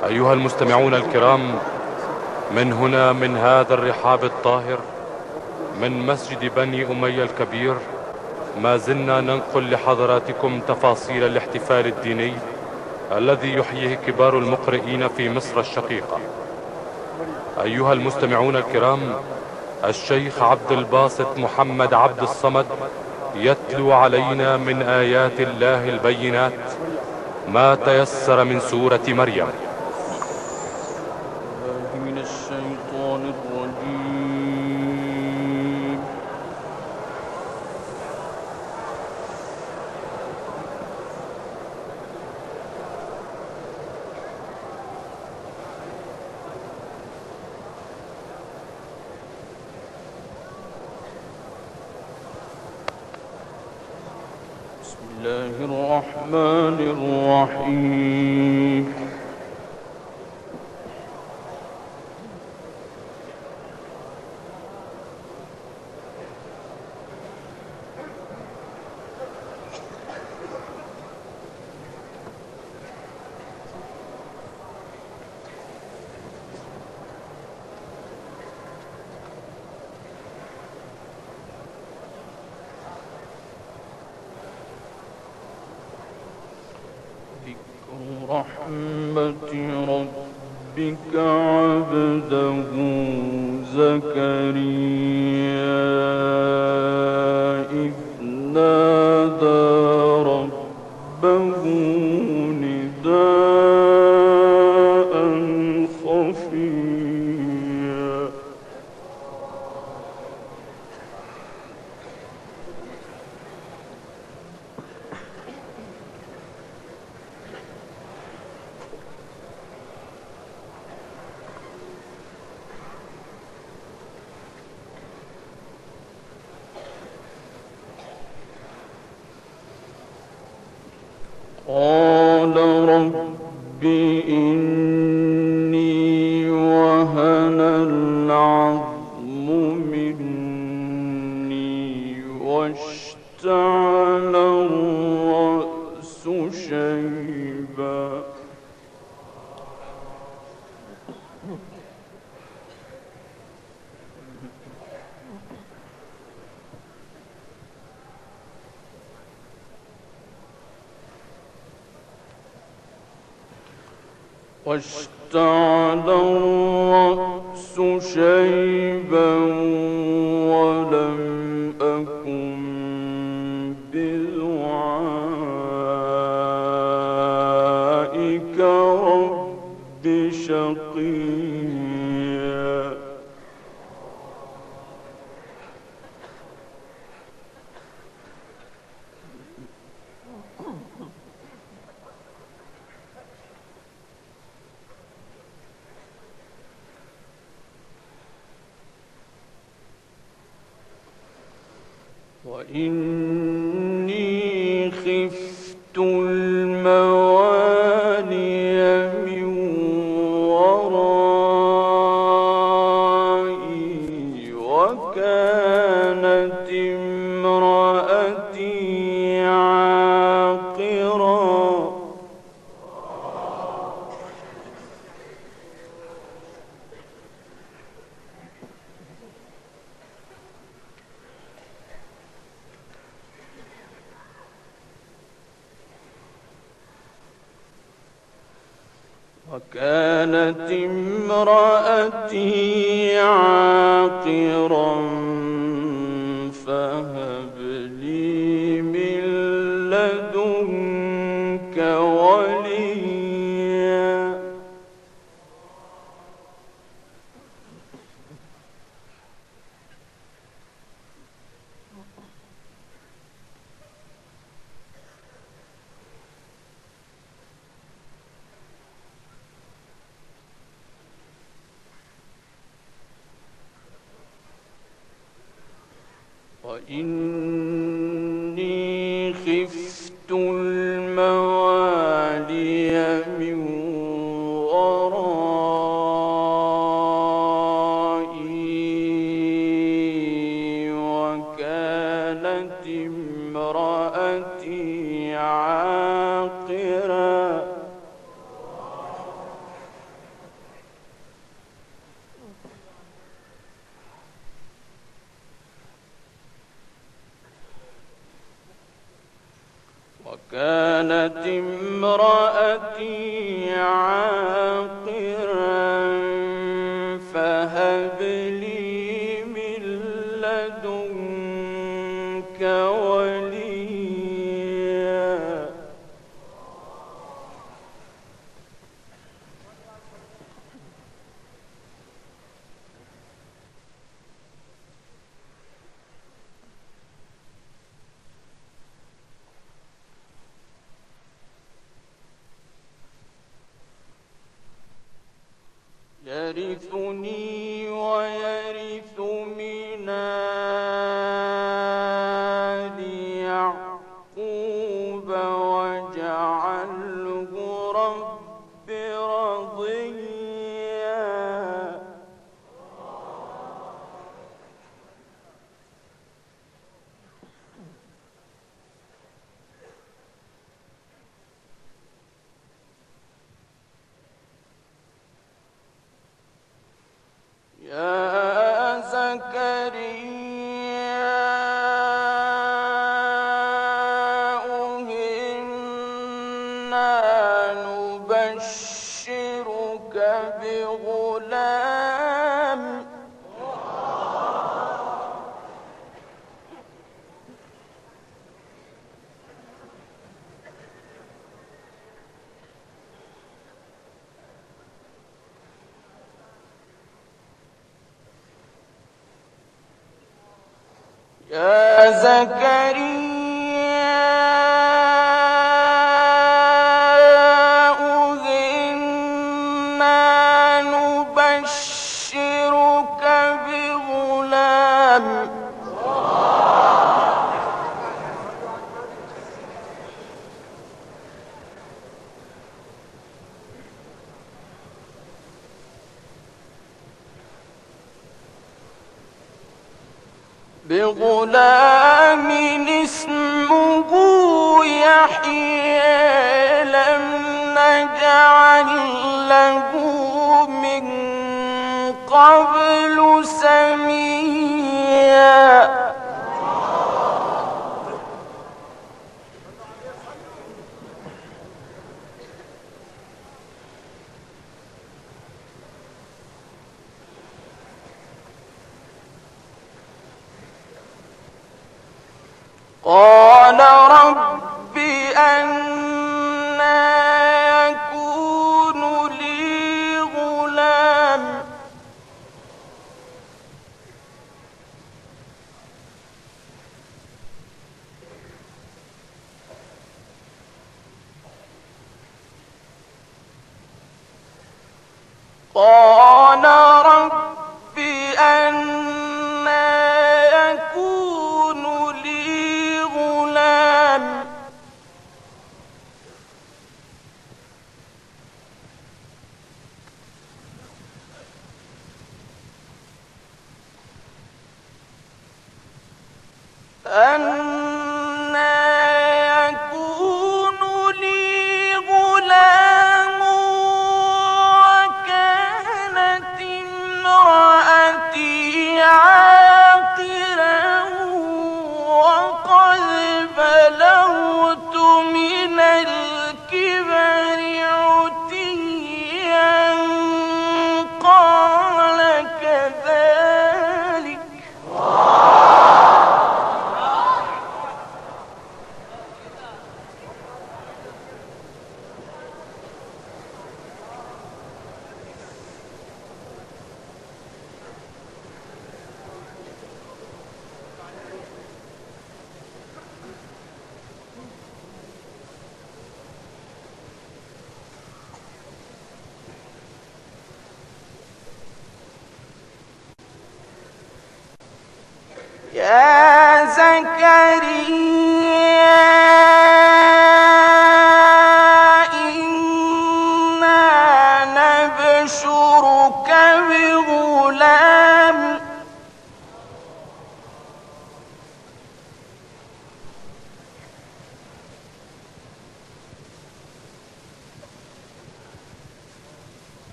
أيها المستمعون الكرام، من هنا من هذا الرحاب الطاهر من مسجد بني أمية الكبير ما زلنا ننقل لحضراتكم تفاصيل الاحتفال الديني الذي يحييه كبار المقرئين في مصر الشقيقة. أيها المستمعون الكرام، الشيخ عبد الباسط محمد عبد الصمد يتلو علينا من آيات الله البينات ما تيسر من سورة مريم. من الشيطان الرجيم. بسم الله الرحمن الرحيم. رحمة ربك عبده زكريا إذ نادى ربه نداء خفيا. قال رب إني وهن العظم مني واشتعل الرأس شيبا. واشتعل الرأس شيبا ولم أكن بدعائك رب شقيا. وإني خفت الموالي من ورائي وكانت امرأتي عاقرا. وكانت امرأتي عاقرا فهب لي من لدنك وليا. وإني خفت الموالي من ورائي وكانت امرأتي عاقرا كانت امرأتي عاقرا فهب لي من لدنك وليا يرثني ويرث من آل يعقوب واجعله رب رضيا يا زكريا إنا نبشرك بغلام يا زكريا إنا نبشرك بغلام اسمه يحيى لم نجعل له من قبل سميا قال رب أنى يكون لي غلام قال رب أنى يكون لي غلام وكانت امرأتي عاقرا وقد بلغت من الكبر عتيا قال كذلك يا زكريا إنا نبشرك بغلام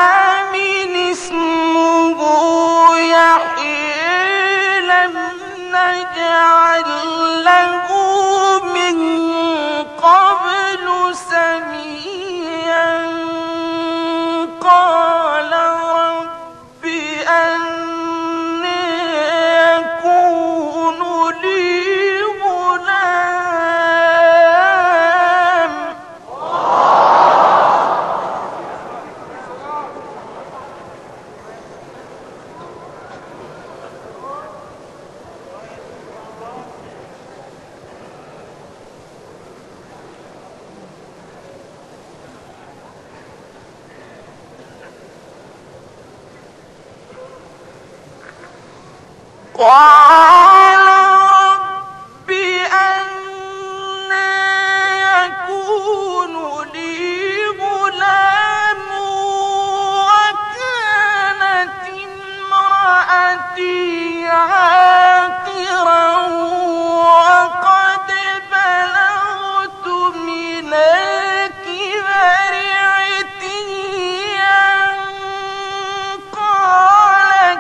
اسمه يحيى لم نجعل له من قبل سميا قال رب أنى يكون لي غلام قال رب أنى يكون لي غلام وكانت امرأتي عاقرا وقد بلغت من الكبر عتيا قال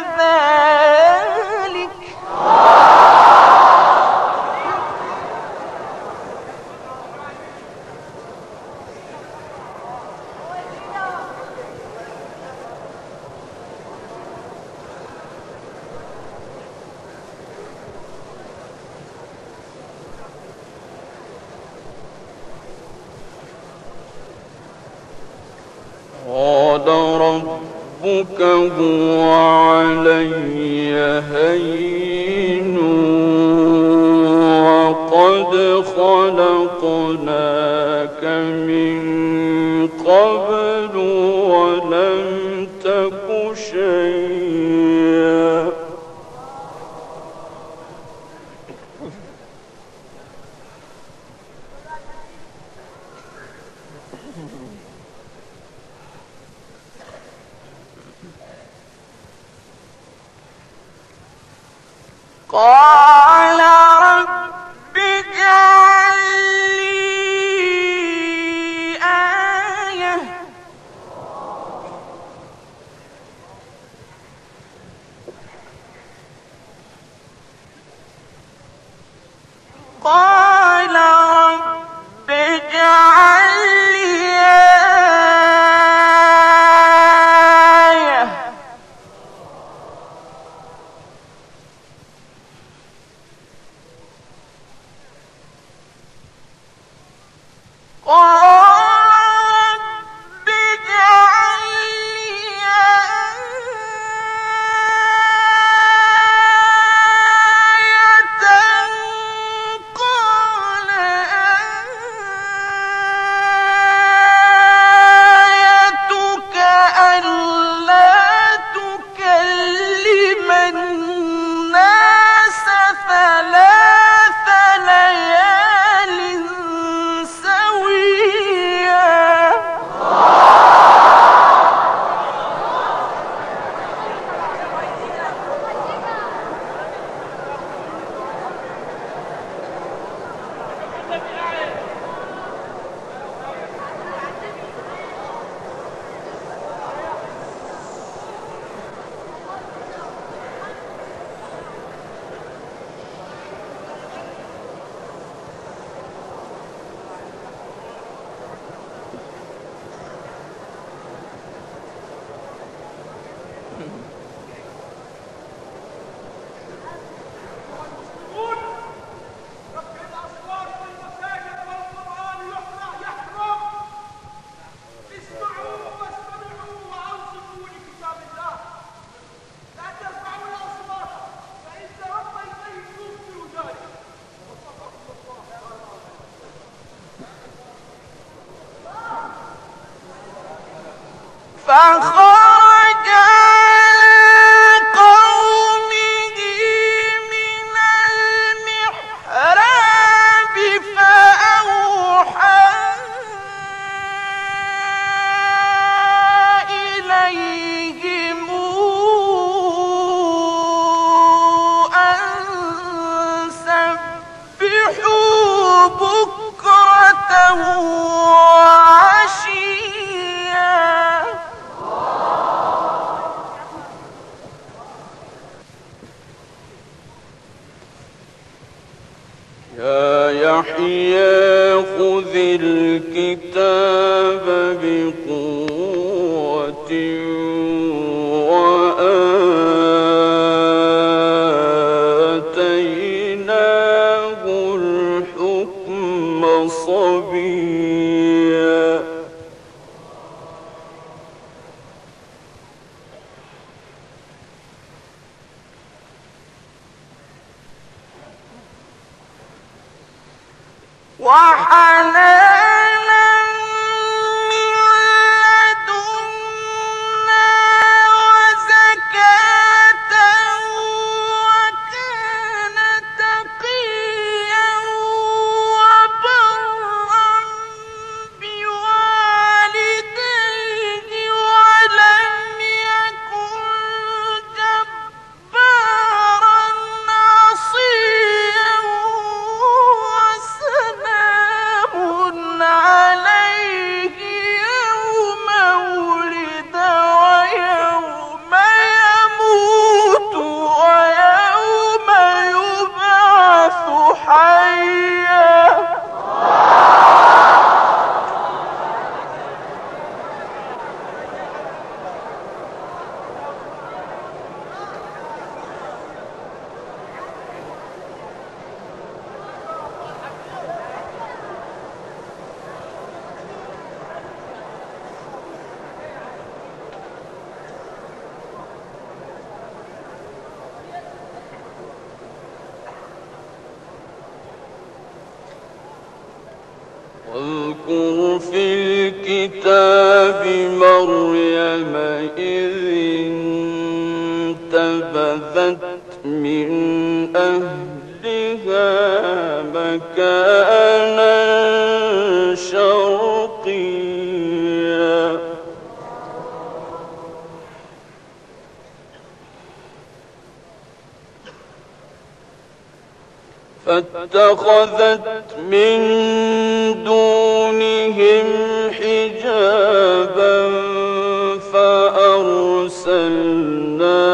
كذلك قال ربك هو علي هين وقد خلقناك من قبل ولم تك شيئا قال رب اجعل لي آية قال رب اجعل لي آية رب اجعل لي آية قال آيتك ألا تكلم الناس ثلاث ليال سويا فخرج على قومه من المحراب فأوحى إليهم أن سبحوا بكرة وعشيا خذ الكتاب بقوة وآتيناه الحكم صبيا وحنانا من لدنا وزكاة وكان تقيا وبرا بوالديه ولم يكن جبارا عصيا وسلام عليه يوم ولد ويوم يموت ويوم يبعث حيا واذكر في الكتاب مريم إذ انتبذت من أهلها مكانا شرقيا فاتخذت من دونهم حجابا فأرسلنا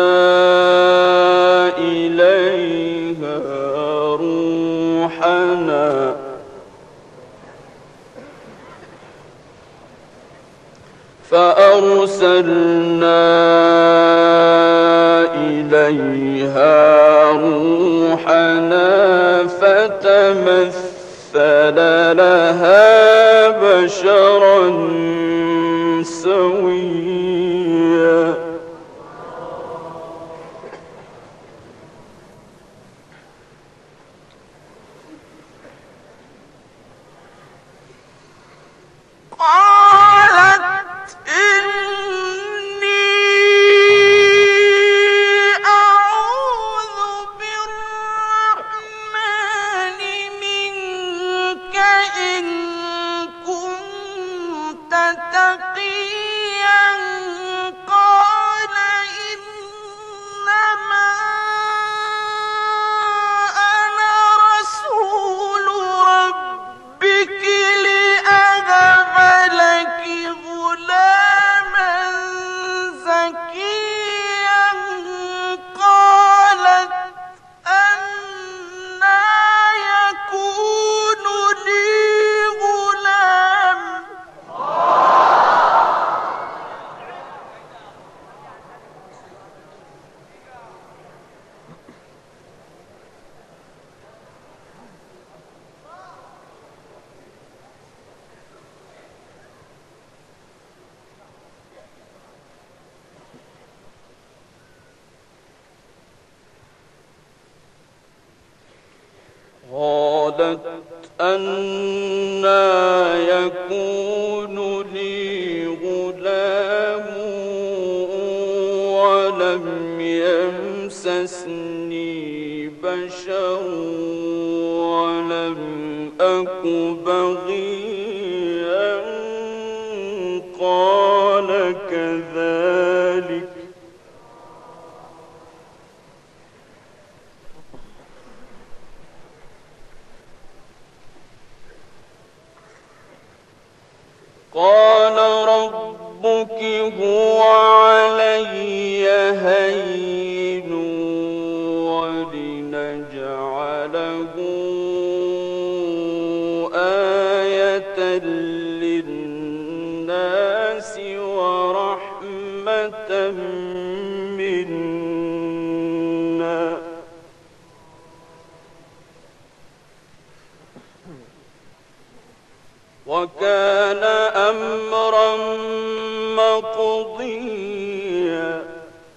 إليها روحنا فتمثل لها بشرا سويا قالت إني أعوذ بالرحمن منك إن كنت تقيا قال إنما أنا رسول ربك لأهب لك غلاما زكيا قالت أنى يكون لي غلام قالت أنى يكون لي غلام ولم يمسسني بشر ولم أك بغيا قال كذلك قال ربك هو علي هين ولنجعله للناس ورحمة منا وكان أمرا مقضيا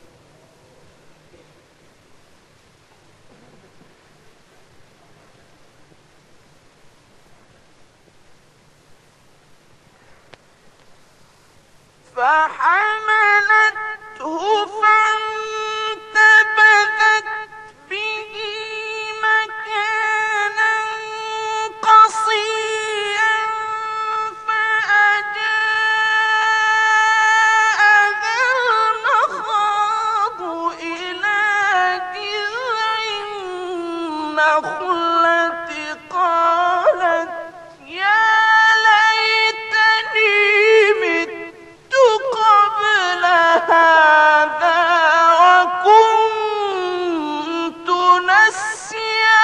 فحملته فانتبذت به مكانا قصيا فأجاءها المخاض إلى جذع النخلة قالت يا ليتني مت قبل هذا وكنت نسيا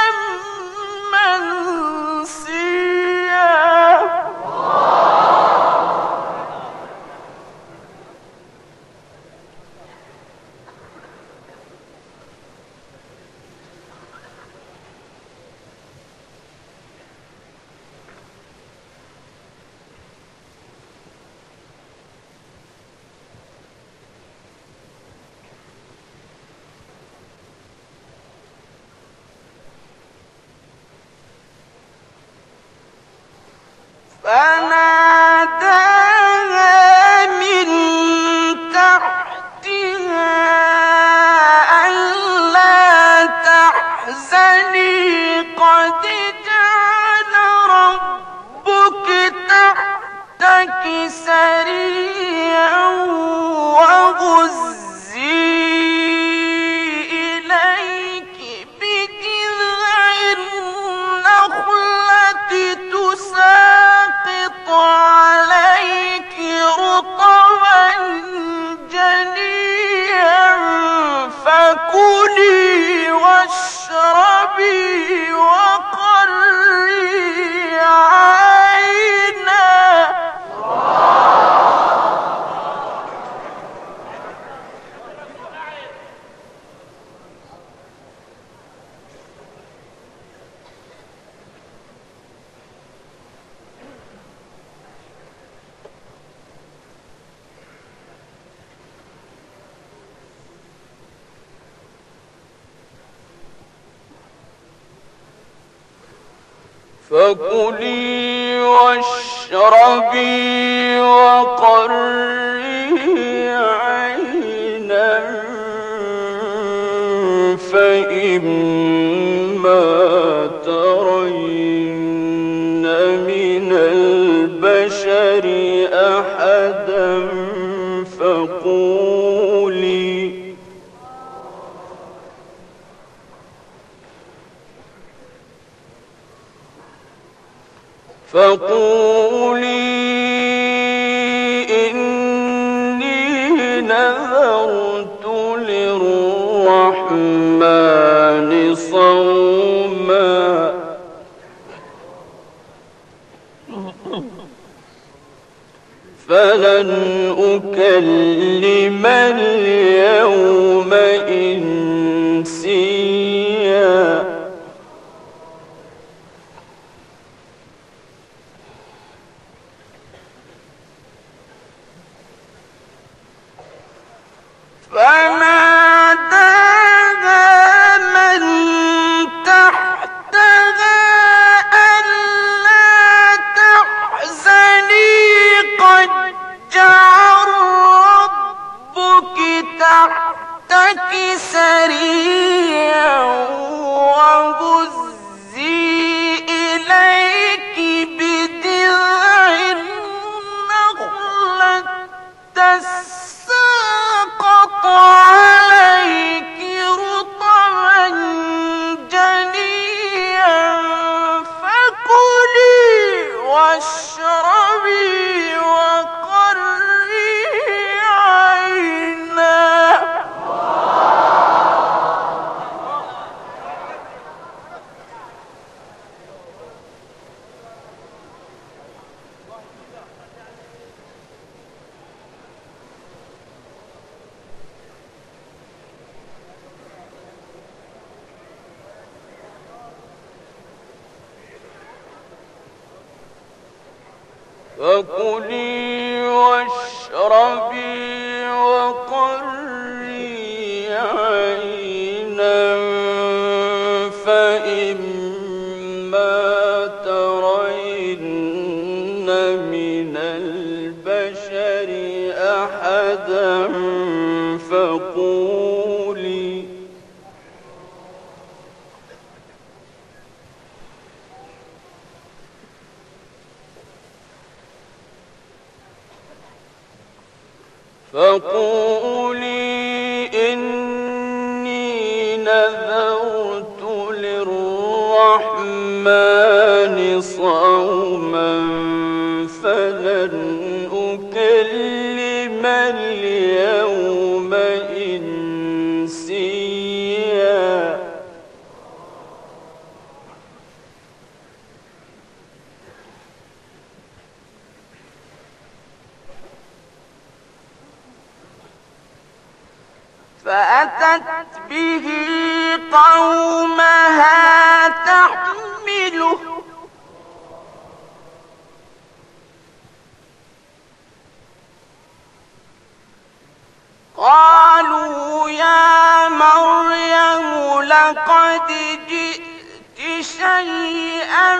منسيا فناداها من تحتها ألا تحزني قد جعل ربك تحتك سريا وهزي إليك بجذع النخلة تساقط عليك رطبا جنيا فكلي واشربي وقري عينا فكلي واشربي وقري عينا فإما ترين من البشر أحدا فقولي إني نذرت للرحمن صوما فلن أكلم اليوم إنسيا فناداها من تحتها ألا تحزني قد جعل ربك تحتك سريا وهزي إليك بجذع النخلة تساقط عليك رطبا جنيا فكلي واشربي وقري عينا فكلي واشربي وقري عينا فإما ترين من البشر أحدا فقولي إني نذرت للرحمن صوما فلن أكلم اليوم إنسيا فأتت به قومها تحمله قالوا يا مريم لقد جئت شيئا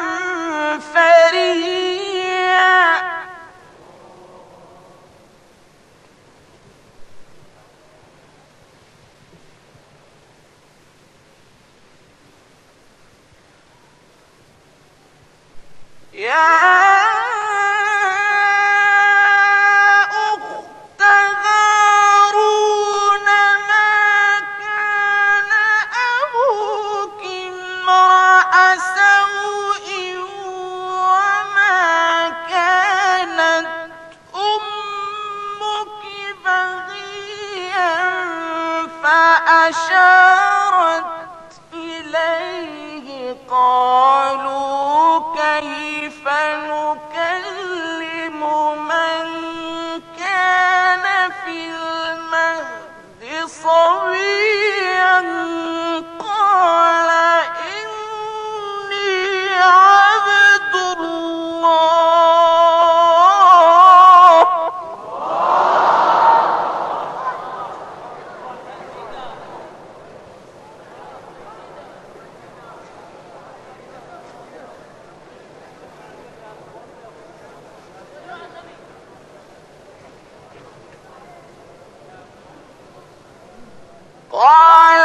فريا يا أخت هارون ما كان أبوك امرأ سوء وما كانت أمك بغيا فأشارت إليه قالوا كيف نكلم من كان في المهد صبيا قال إني عبد الله قال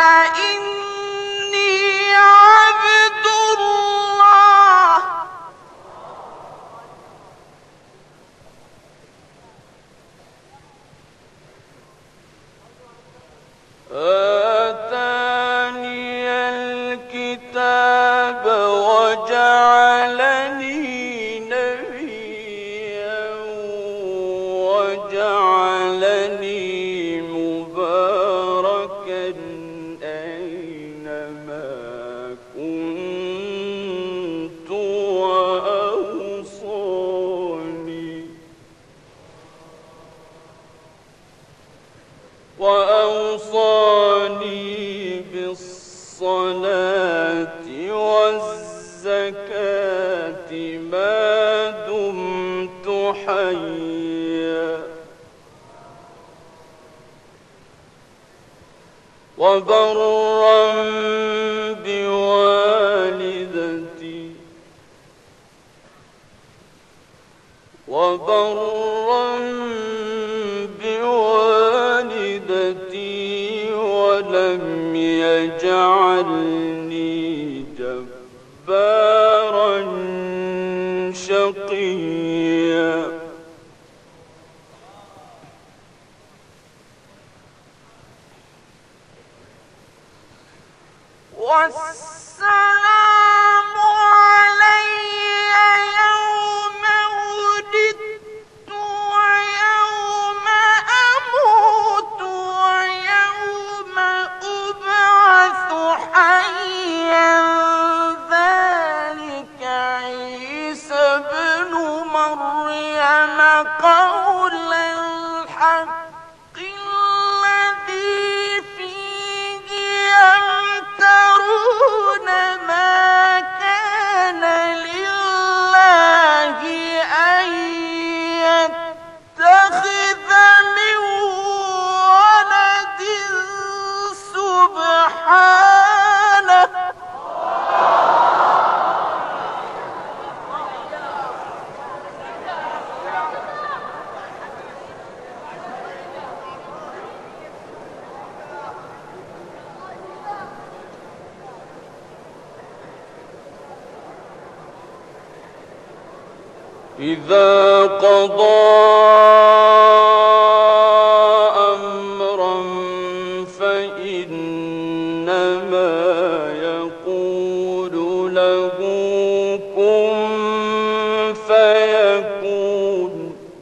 إني عبد الله آتاني الكتاب وجعلني نبيا وجعلني مباركا أينما كنت وأوصاني بالصلاة والزكاة ما دمت حيا وبرا بوالدتي ولم يجعلني جبارا شقيا والسلام علي يوم ولدت ويوم أموت ويوم أبعث حيا إذا قضى أمرا فإنما يقول له كن فيكون.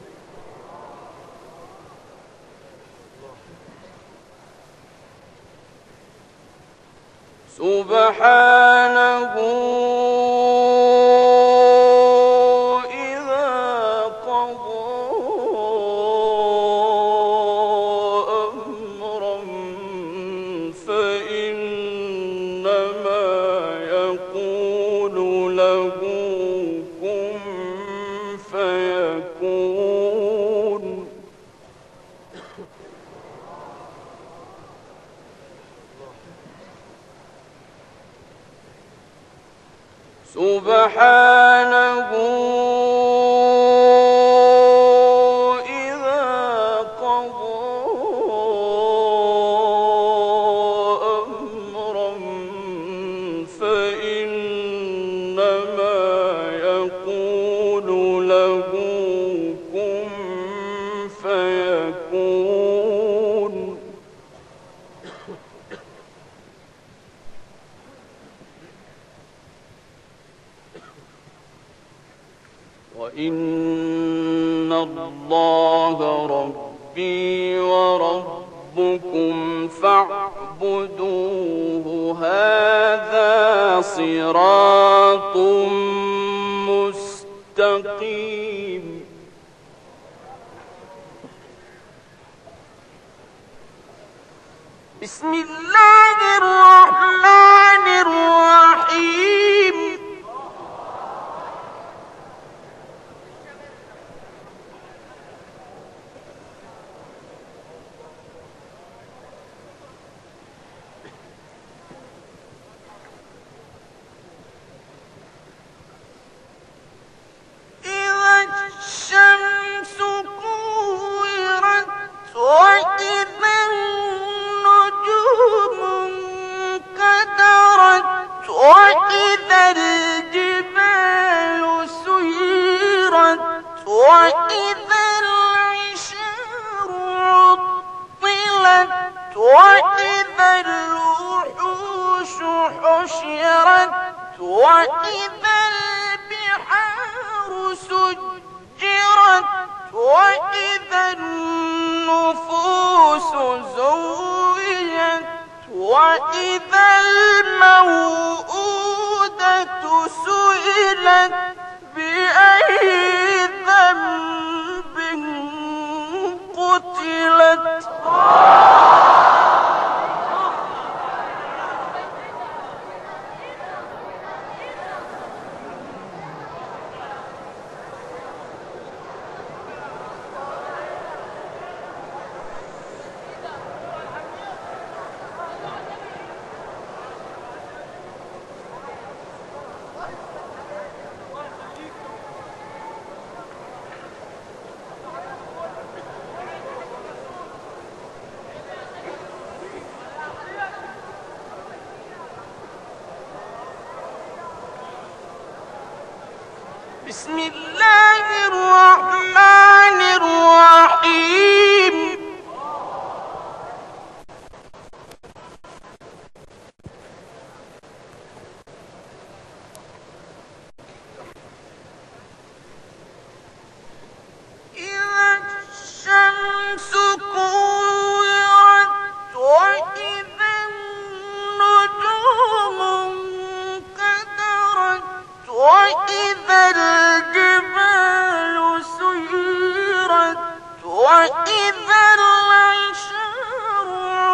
سبحانه إذا قضى أمرا فإنما يقول له كن فيكون. سبحانه إذا قضى أمرا فإنما يقول له كن فيكون. وإن الله ربي وربكم فاعبدوه هذا صراط مستقيم. بسم الله الرحمن الرحيم. الشمس كورت وإذا النجوم انكدرت وإذا الجبال سيرت وإذا العشار عطلت وإذا الوحوش حشرت وإذا البحار سجرت وإذا النفوس زوجت وإذا الموءودة سئلت بأي ذنب قتلت. بسم الله الرحمن الرحيم. إذا الشمس كورت وإذا النجوم انكدرت وإذا الجبال سيرت وإذا العشار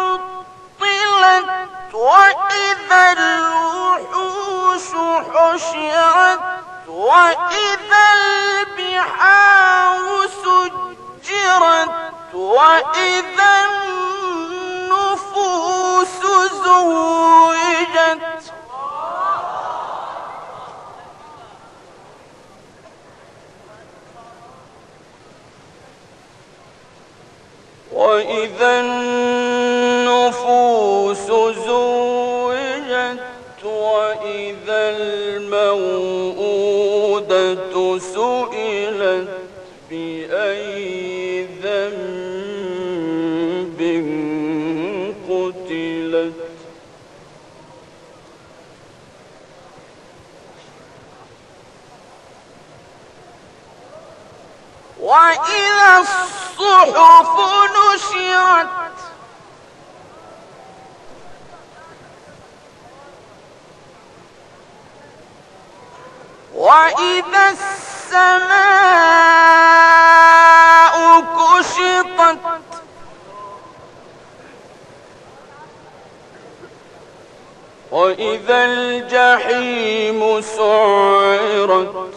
عطلت وإذا الوحوش حشرت وإذا البحار سجرت وإذا النفوس زوجت. وإذا النفوس زوجت وإذا الموءودة سئلت بأي ذنب قتلت وإذا الصحف نشرت وإذا السماء كشطت وإذا الجحيم سعرت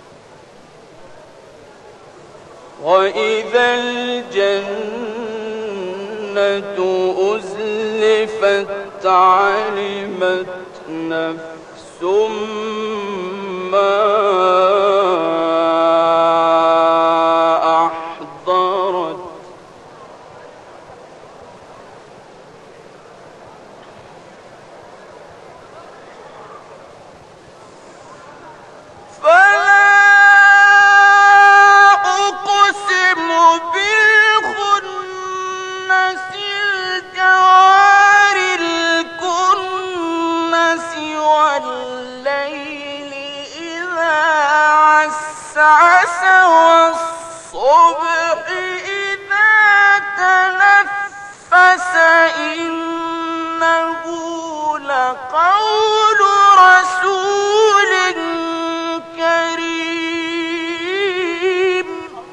وإذا الجنة أزلفت علمت نفس ما أحضرت والليل إذا عسعس والصبح إذا تنفس إنه لقول رسول كريم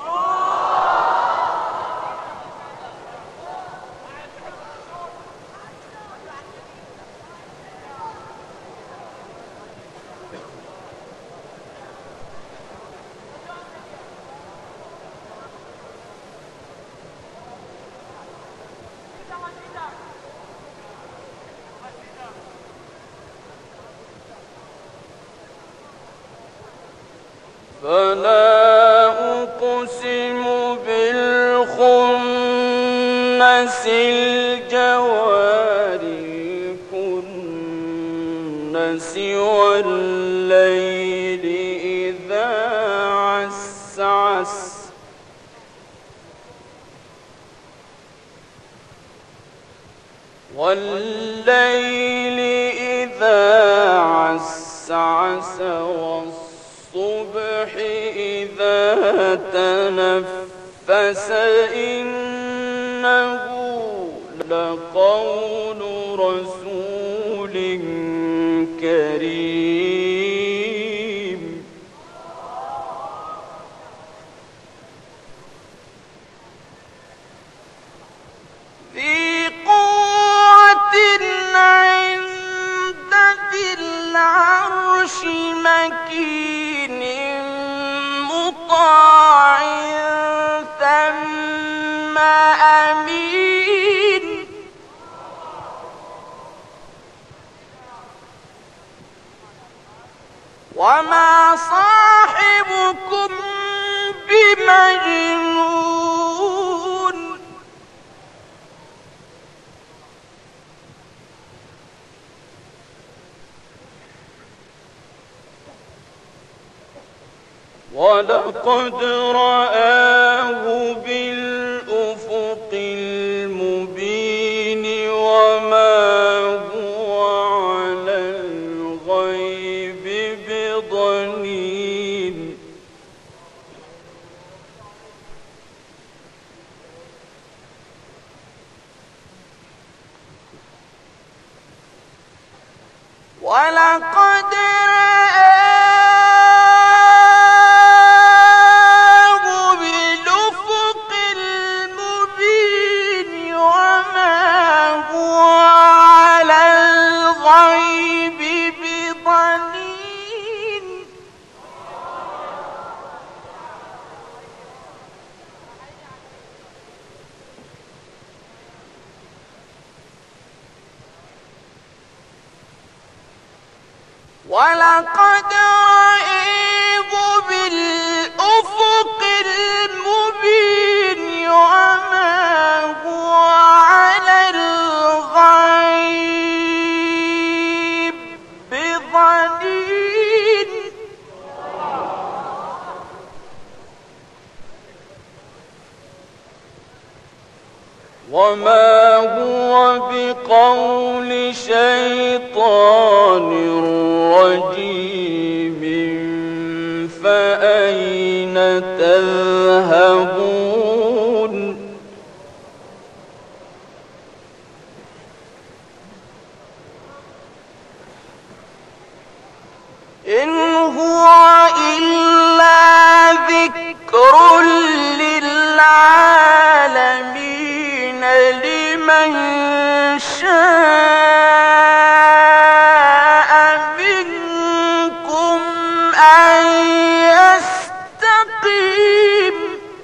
فلا أقسم بالخنس الجوار الكنس والليل إذا عسعس والليل إذا عسعس والصبح إذا تنفس إنه لقول رسول كريم ذي قوة عند ذي العرش مكين مطاع ثم أمين وما صاحبكم بمجنون ولقد رآه بالأفق المبين وما هو على الغيب بضنين ولقد ولقد رآه بالأفق المبين وما هو على الغيب بضنين وما هو بقول شيطان رجيم فأين تذهبون إن هو إلا ذكر للعالمين لمن شاء منكم أن يستقيم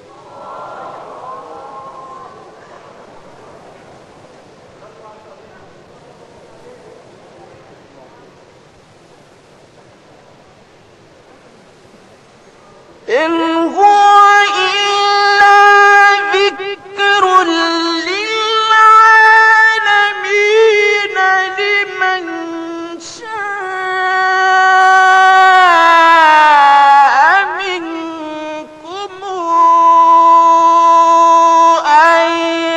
إن هو إلا ذكر للعالمين لمن شاء منكم أن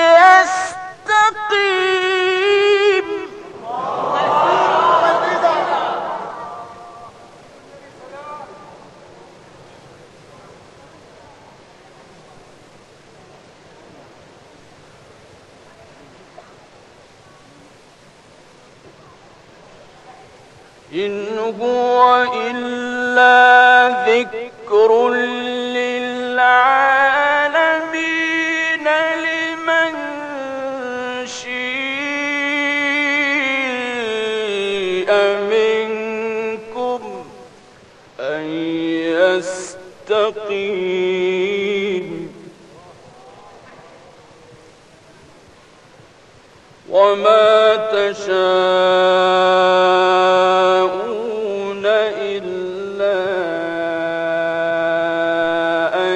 يستقيم إن هو إلا ذكر للعالمين لمن شاء منكم أن يستقيم وما تشاءون إلا أن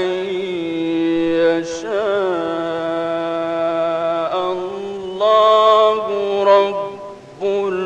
يشاء الله رب العالمين.